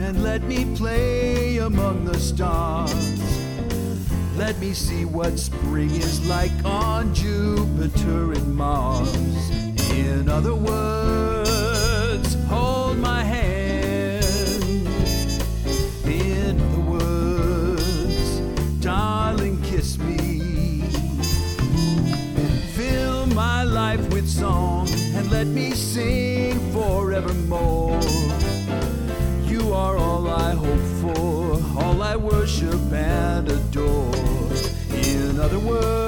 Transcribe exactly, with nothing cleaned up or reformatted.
and let me play among the stars. Let me see what spring is like on Jupiter and Mars. In other words, hold my hand. In other words, darling, kiss me. Fill my life with song and let me sing forevermore. You are all I hope for, all I worship and adore. In other words,